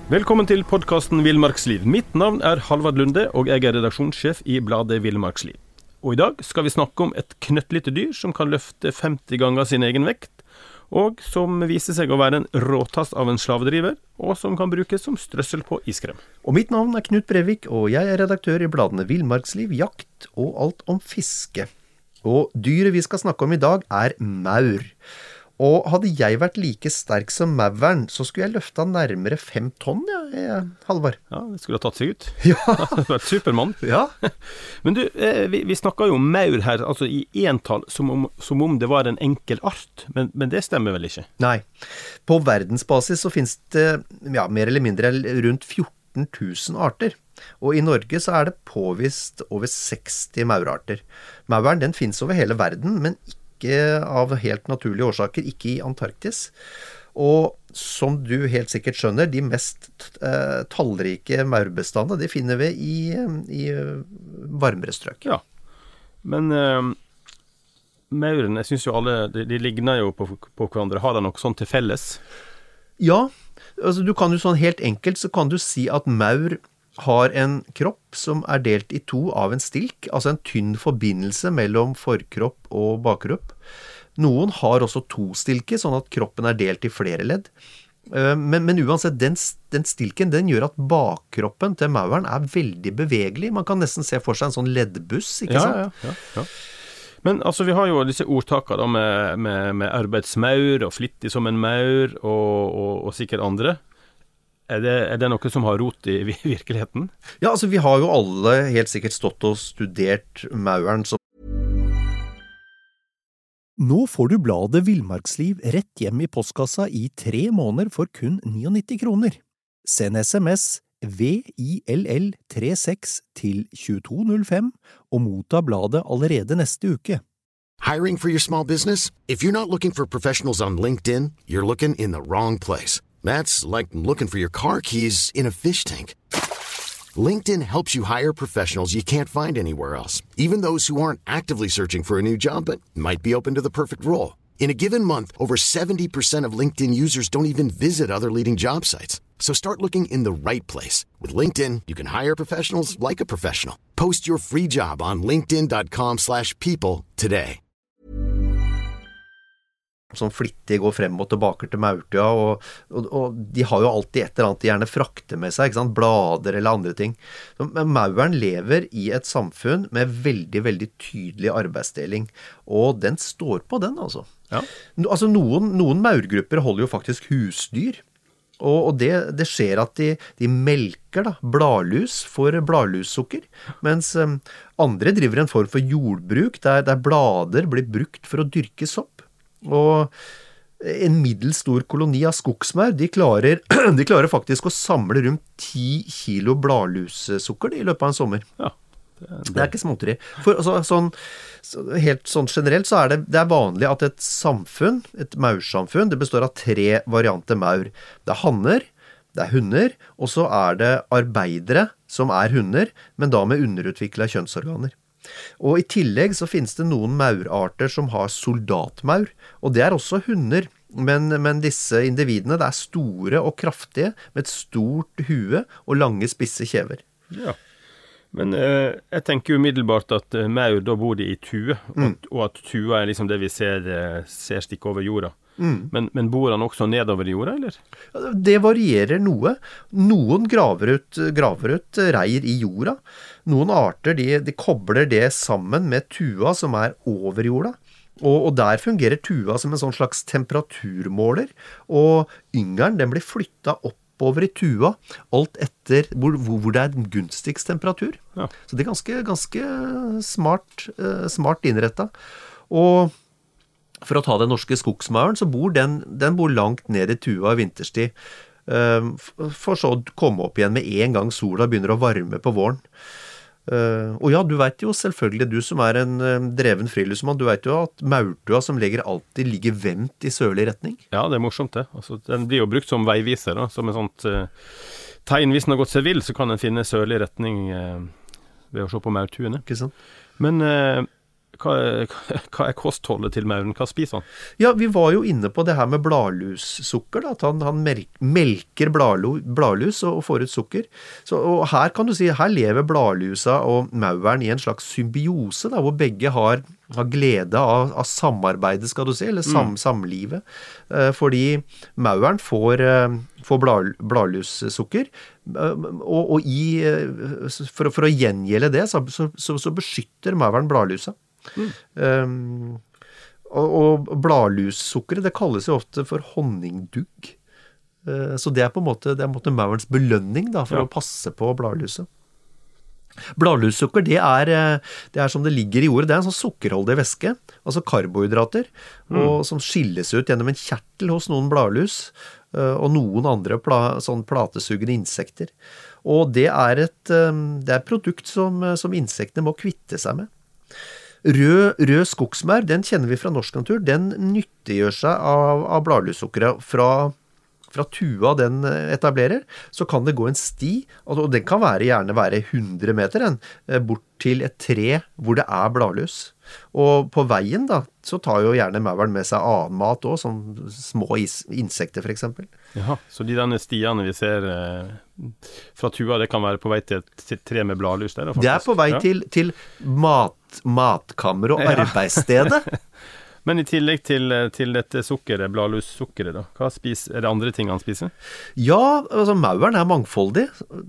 Velkommen til podcasten Villmarksliv. Mitt navn Halvard Lunde, og jeg redaksjonssjef i bladet Villmarksliv. Og i dag skal vi snakke om et knøttlite dyr som kan løfte 50 ganger sin egen vekt, og som viser seg å være en råtass av en slavedriver, og som kan brukes som strøssel på iskrem. Og mitt navn Knut Brevik, og jeg redaktør i bladene Villmarksliv, Jakt og Alt om fiske. Og dyret vi skal snakke om i dag maur. Og hadde jeg vært like sterk som mauren, så skulle jeg løfta nærmere 5 tonn, Halvard. Ja, det skulle ha tatt seg ut. Ja. Det var et supermann. Ja. Men du, vi snakker jo om maur her, altså i entall, som om det var en enkel art, men det stemmer vel ikke? Nei. På verdensbasis så finnes det mer eller mindre rundt 14 000 arter. Og i Norge så det påvist over 60 maurarter. Mauren den finnes over hele verden, men ikke av helt naturlige årsaker, ikke i Antarktis. Og som du helt sikkert skjønner, de mest tallrike maurbestandene, de finner vi i varmere strøk. Ja, men mauren, jeg synes jo alle, de ligner jo på hverandre. Har de noe sånt til felles? Ja, altså du kan jo sånn helt enkelt, så kan du si at maur har en kropp som delt i to av en stilk, altså en tynn forbindelse mellom forkropp og bakkropp. Noen har også 2 stilker, sånn at kroppen delt i flere ledd. Men uansett, den stilken, den gjør at bakkroppen til mauren veldig bevegelig. Man kan nesten se for seg en sånn leddbuss, ikke sant? Ja. Men altså, vi har jo disse ordtaker da, med arbeidsmaur og flittig som en maur og sikkert andre. Det noe som har rot i virkeligheten? Ja, altså vi har jo alle helt sikkert stått og studert mauren som... Nå får du bladet Villmarksliv rett hjem i postkassa i 3 måneder for kun 99 kroner. Send SMS VILL36 til 2205 og motta bladet allerede neste uke. Hiring for your small business? If you're not looking for professionals on LinkedIn, you're looking in the wrong place. That's like looking for your car keys in a fish tank. LinkedIn helps you hire professionals you can't find anywhere else, even those who aren't actively searching for a new job but might be open to the perfect role. In a given month, over 70% of LinkedIn users don't even visit other leading job sites. So start looking in the right place. With LinkedIn, you can hire professionals like a professional. Post your free job on linkedin.com/people today. Som flittig går frem og tilbake til maurtua, og de har jo alltid et eller annet de gjerne frakter med seg, ikke sant? Blader eller andre ting. Men mauren lever i et samfunn med veldig, veldig tydelig arbeidsdeling, og den står på den, altså. Ja. Altså noen maurgrupper holder jo faktisk husdyr, og det skjer at de melker bladlus for bladlussukker, mens andre driver en form for jordbruk der blader blir brukt for å dyrke sopp. Og en middels stor koloni av skogsmaur, de klarer faktisk å samle rundt 10 kilo bladlussukker i løpet av en sommer. Ja, det ikke småtteri. For helt sånn generelt så det vanlig at et samfunn, et maursamfunn, det består av 3 varianter maur. Det hanner, det hunder, og så det arbeidere som hunder, men da med underutviklet kjønnsorganer. Og i tillegg så finnes det noen maurarter som har soldatmaur, og det også hunder, men disse individene store og kraftige, med et stort hue og lange spisse kjever. Ja, men jeg tenker umiddelbart at maur, da bor de i tue, og at tua liksom det vi ser stikke over jorda. Men bor han også nedover i jorda, eller? Det varierer noe. Noen graver ut reir i jorda. Noen arter, de kobler det sammen med tua som over jorda. Og der fungerer tua som en sånn slags temperaturmåler. Og yngelen, den blir flyttet oppover i tua, alt etter hvor det en gunstigst temperatur. Ja. Så det ganske smart innrettet. Og for å ta den norske skogsmauren, så bor den bor langt ned i tua i vinterstid, for så å komme opp igjen med en gang sola begynner å varme på våren. Og ja, du vet jo selvfølgelig, du som en dreven friluftsmann, du vet jo at maurtua som alltid ligger vendt i sørlig retning. Ja, det morsomt det. Altså, den blir jo brukt som veiviser, da, som en sånt tegn. Hvis den har gått seg vill, så kan den finne sørlig retning ved å se på maurtuene. Ikke sant? Men hva kostholdet til mauren? Hva spiser han? Ja, vi var jo inne på det her med bladlussukker, da, at han melker bladlus og får ut sukker. Og her kan du si, her lever bladlusa og mauren i en slags symbiose, da, hvor begge har glede av samarbeidet, skal du si, eller samlivet. Fordi mauren får bladlussukker, og for å gjengjelde det, så beskytter mauren bladlusa. Og bladlussukkeret, det kalles jo ofte for honningdugg. Så det er på en måte maurens belønning da, for å passe på bladluset. Bladlussukker, det er som det ligger i ordet, det er en sånn sukkerholdig væske, altså karbohydrater, og som skilles ut gjennom en kjertel hos noen bladlus, og noen andre sånn platesugende insekter. Og det er et produkt som insektene må kvitte seg med. Rød skogsmaur, den kjenner vi fra norsk natur, den nyttiggjør seg av bladlussukkeret fra tua den etablerer, så kan det gå en sti, og den kan gjerne være 100 meter bort til et tre hvor det er bladlus. Og på veien da, så tar jo gjerne mauren med seg annen mat også, som små insekter for eksempel. Jaha, så de denne stiene vi ser fra tua, det kan være på vei til et tre med bladlus der? Det er på vei til matkammer og arbeidsstedet. Men i tillegg til dette sukkeret, bladlussukkeret da, er det andre ting han spiser? Ja, altså mauren er mangfoldig.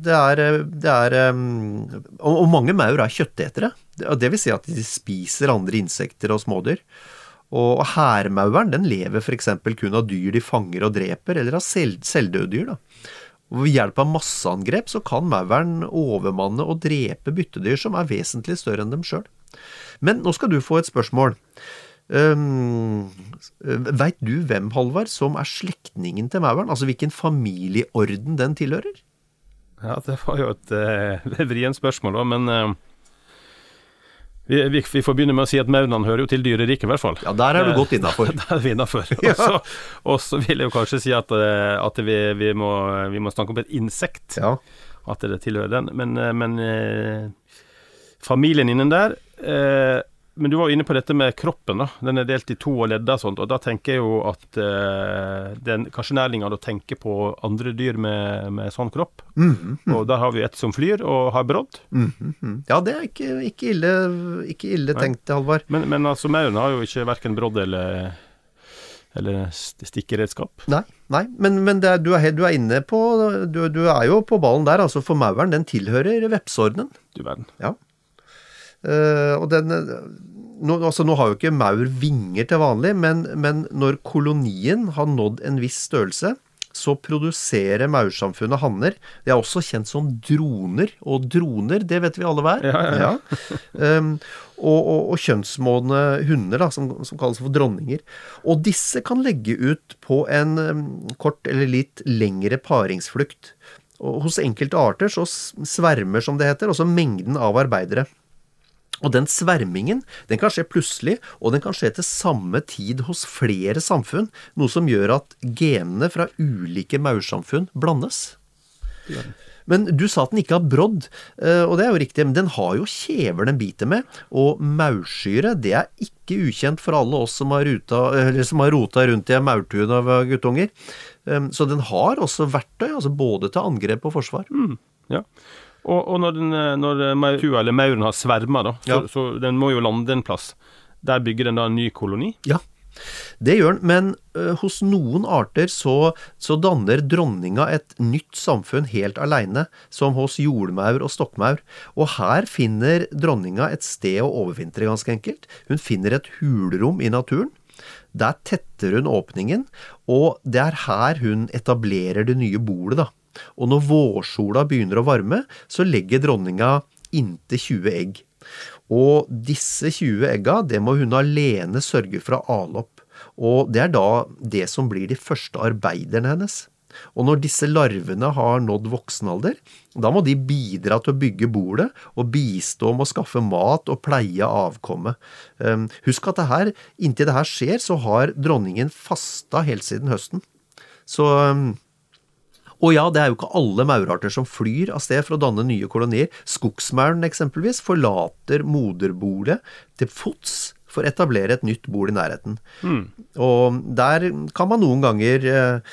Og mange maur er kjøttetere. Det vil si at de spiser andre insekter og smådyr. Og hermauren, den lever for eksempel kun av dyr de fanger og dreper, eller av selvdøde dyr da. Og ved hjelp av masseangrep så kan mauren overmanne og drepe byttedyr som er vesentlig større enn dem selv. Men nå skal du få et spørsmål. Vet du hvem, Halvard, som er slektningen til mauren? Altså hvilken familieorden den tilhører? Ja, det var jo et vrient spørsmål da, men vi får begynne med å si at mauren hører jo til dyreriket i hvert fall. Ja, der er du godt innenfor. Der er vi innenfor. Og så vil jeg jo kanskje si at vi må snakke om et insekt, at det tilhører den, men familien innen der, men du var jo inne på dette med kroppen da, den er delt i to og ledda og sånt, og da tenker jeg jo at kanskje nærlinger å tenke på andre dyr med sånn kropp, og der har vi et som flyr og har brodd. Ja, det er ikke ille tenkt, Halvard. Men altså, mauren har jo ikke hverken brodd eller stikkeredskap. Nei, men du er inne på, du er jo på ballen der, altså for mauren, den tilhører vepsordenen. Du verden. Ja. Og nå har jo ikke maur vinger til vanlig, men når kolonien har nådd en viss størrelse, så produserer maursamfunnet hanner. Det er også kjent som droner, og droner, det vet vi alle hver. Ja. Og kjønnsmodne hunder da, som kalles for dronninger. Og disse kan legge ut på en kort eller litt lengre paringsflukt. Og hos enkelte arter så svermer, som det heter, også mengden av arbeidere. Og den svermingen, den kan skje plutselig, og den kan skje til samme tid hos flere samfunn, noe som gjør at genene fra ulike maursamfunn blandes. Men du sa at den ikke har brodd, og det er jo riktig, men den har jo kjever den biter med, og maursyre, det er ikke ukjent for alle oss som har rota rundt i maurtuen av guttunger. Så den har også verktøy, altså både til angrep og forsvar. Ja. Og når mauren har svermet da, så den må jo lande en plass. Der bygger den da en ny koloni? Ja, det gjør den, men hos noen arter så danner dronninga et nytt samfunn helt alene, som hos jordmaur og stokkmaur. Og her finner dronninga et sted å overvintre ganske enkelt. Hun finner et hulrom i naturen. Der tetter hun åpningen, og det er her hun etablerer det nye bordet da. Og når vårsola begynner å varme, så legger dronninga inntil 20 egg. Og disse 20 egga, det må hun alene sørge for å ale opp. Og det er da det som blir de første arbeiderne hennes. Og når disse larvene har nådd voksenalder, da må de bidra til å bygge bordet og bistå med å skaffe mat og pleie avkommet. Husk at inntil det her skjer, så har dronningen fasta helt siden høsten. Og ja, det jo ikke alle maurarter som flyr av sted for å danne nye kolonier. Skogsmauren eksempelvis forlater moderbolet til fots for å etablere et nytt bol i nærheten. Og der kan man noen ganger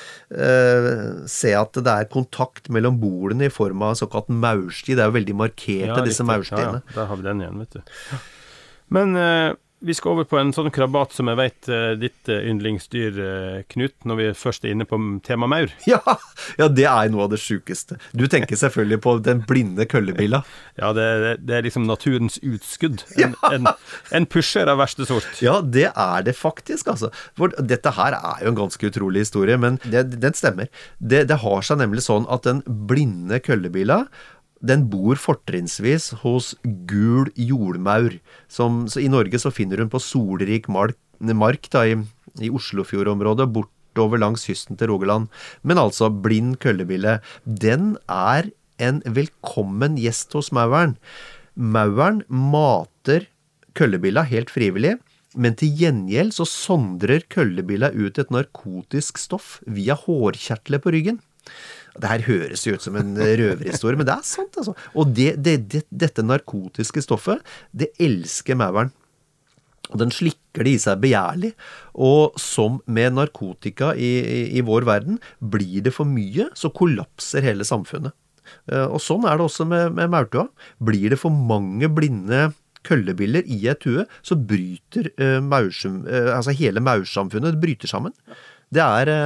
se at det kontakt mellom bolene i form av såkalt maursti. Det jo veldig markerte, disse maurstiene. Ja, der har vi den igjen, vet du. Men vi skal over på en sånn krabat som jeg vet ditt yndlingsdyr, Knut, når vi først inne på tema maur. Ja, det noe av det sjukeste. Du tenker selvfølgelig på den blinde køllebilla. Ja, det liksom naturens utskudd. En pusher av verste sort. Ja, det det faktisk, altså. For dette her jo en ganske utrolig historie, men den stemmer. Det har seg nemlig sånn at den blinde køllebilla, den bor fortrinnsvis hos gul jordmaur, så i Norge så finner hun på solrik mark da, i Oslofjordområdet, bortover langs kysten til Rogaland. Men altså, blind køllebille, den en velkommen gjest hos mauren. Mauren mater køllebilla helt frivillig, men til gjengjeld så sondrer køllebilla ut et narkotisk stoff via hårkjertler på ryggen. Det her høres jo ut som en røverhistorie, men det sant, altså. Og dette narkotiske stoffet, det elsker mauren. Og den slikker det i seg begjærlig. Og som med narkotika i vår verden, blir det for mye, så kollapser hele samfunnet. Og sånn det også med maurtua. Blir det for mange blinde køllebiller i et hue, så bryter hele maursamfunnet bryter sammen. Da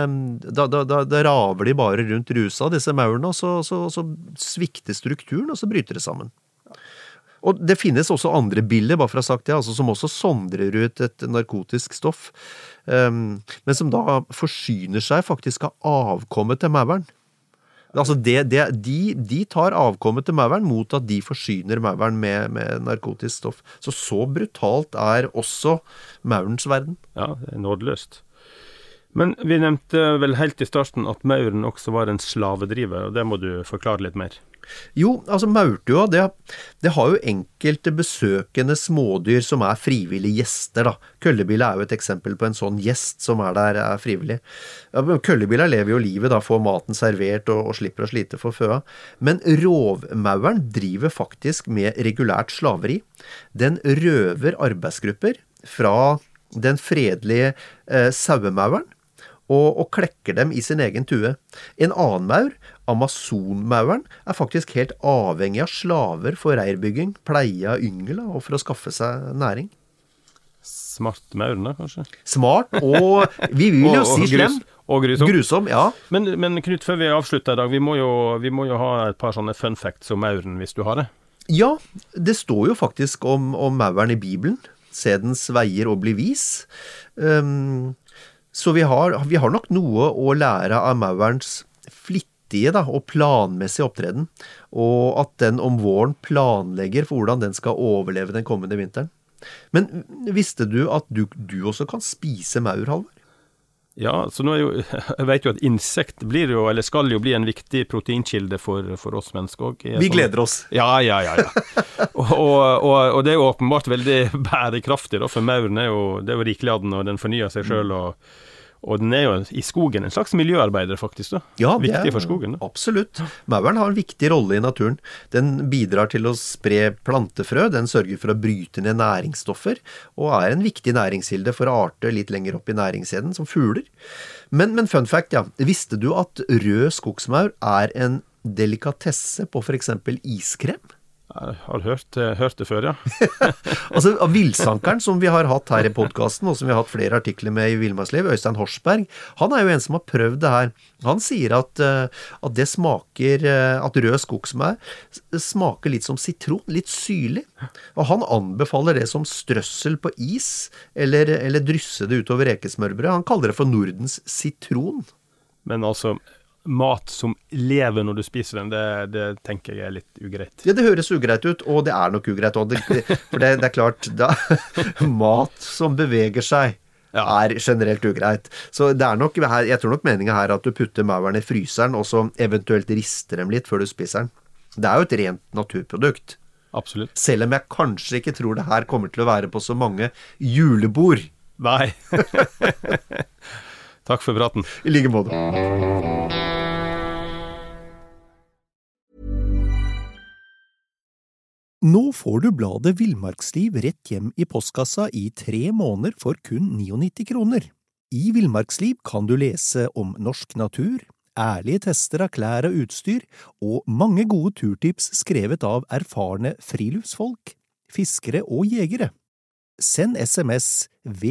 raver de bare rundt rusa, disse maurene, og så svikter strukturen, og så bryter det sammen. Og det finnes også andre biller, bare for å ha sagt det, altså, som også sondrer ut et narkotisk stoff, men som da forsyner seg faktisk av avkommet til mauren. Altså de tar avkommet til mauren mot at de forsyner mauren med narkotisk stoff. Så brutalt også maurens verden. Ja, det nådeløst. Men vi nevnte vel helt i starten at mauren også var en slavedriver, og det må du forklare litt mer. Jo, altså maurtua, det har jo enkelte besøkende smådyr som frivillige gjester da. Køllebilla jo et eksempel på en sånn gjest som der frivillig. Køllebilla lever jo livet da, får maten servert og slipper å slite for føa. Men rovmauren driver faktisk med regulært slaveri. Den røver arbeidsgrupper fra den fredelige sauemauren, og klekker dem i sin egen tue. En annen maur, Amazonmauren, faktisk helt avhengig av slaver for reirbygging, pleie av yngel og for å skaffe seg næring. Smart mauren da, kanskje? Smart, og vi vil jo si slem. Og grusom. Grusom, ja. Men Knut, før vi avslutter i dag, vi må jo ha et par sånne fun facts om mauren, hvis du har det. Ja, det står jo faktisk om mauren i Bibelen. Se dens veier og bli vis. Så vi har nok noe å lære av maurens flittige og planmessige opptreden, og at den om våren planlegger for hvordan den skal overleve den kommende vinteren. Men visste du at du også kan spise maur, Halvard? Ja, så nå jeg vet jo at insekt blir jo, eller skal jo bli en viktig proteinkilde for oss mennesker også. Vi gleder oss. Ja. Og det jo åpenbart veldig bærekraftig da, for mauren det jo rikelig av den, og den fornyer seg selv, og den jo i skogen en slags miljøarbeider faktisk da. Ja, viktig for skogen da. Absolutt. Mauren har en viktig rolle i naturen. Den bidrar til å spre plantefrø, den sørger for å bryte ned næringsstoffer, og en viktig næringskilde for arter litt lenger opp i næringskjeden, som fugler. Men fun fact, ja. Visste du at rød skogsmaur en delikatesse på for eksempel iskrem? Jeg har hørt det før, ja. Altså, av villsankeren som vi har hatt her i podcasten, og som vi har hatt flere artikler med i Villmarksliv, Øystein Horsberg, han jo en som har prøvd det her. Han sier at det smaker, at rød skogsmaur smaker litt som sitron, litt syrlig. Og han anbefaler det som strøssel på is, eller drysse det utover rekesmørbrød. Han kaller det for Nordens sitron. Men altså, mat som lever når du spiser den, det tenker jeg litt ugreit. Ja, det høres ugreit ut, og det nok ugreit. For det klart, mat som beveger seg generelt ugreit. Så det nok, jeg tror nok meningen her at du putter mauren i fryseren, og så eventuelt rister dem litt før du spiser den. Det jo et rent naturprodukt. Absolutt. Selv om jeg kanskje ikke tror det her kommer til å være på så mange julebord. Nei. Takk for praten. I like måte. Nå får du bladet Villmarksliv rett hjem i postkassa i 3 måneder for kun 99 kroner. I Villmarksliv kan du lese om norsk natur, ærlige tester av klær og utstyr, og mange gode turtips skrevet av erfarne friluftsfolk, fiskere og jegere. Send SMS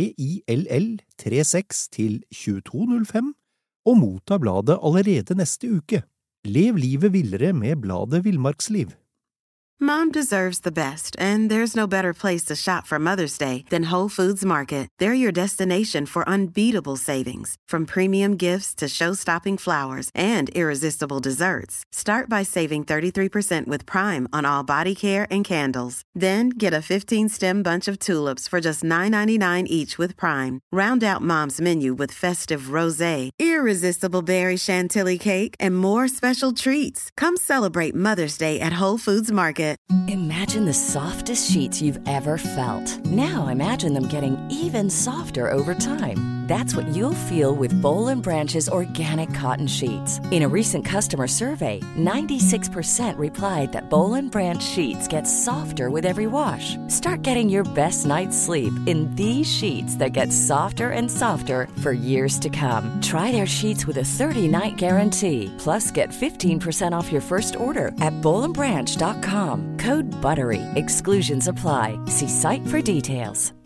VILL36 til 2205 og motta bladet allerede neste uke. Lev livet villere med bladet Villmarksliv. Mom deserves the best, and there's no better place to shop for Mother's Day than Whole Foods Market. They're your destination for unbeatable savings, from premium gifts to show-stopping flowers and irresistible desserts. Start by saving 33% with Prime on all body care and candles. Then get a 15-stem bunch of tulips for just $9.99 each with Prime. Round out Mom's menu with festive rosé, irresistible berry chantilly cake, and more special treats. Come celebrate Mother's Day at Whole Foods Market. Imagine the softest sheets you've ever felt. Now imagine them getting even softer over time. That's what you'll feel with Boll & Branch's organic cotton sheets. In a recent customer survey, 96% replied that Boll & Branch sheets get softer with every wash. Start getting your best night's sleep in these sheets that get softer and softer for years to come. Try their sheets with a 30-night guarantee. Plus, get 15% off your first order at bollandbranch.com. Code BUTTERY. Exclusions apply. See site for details.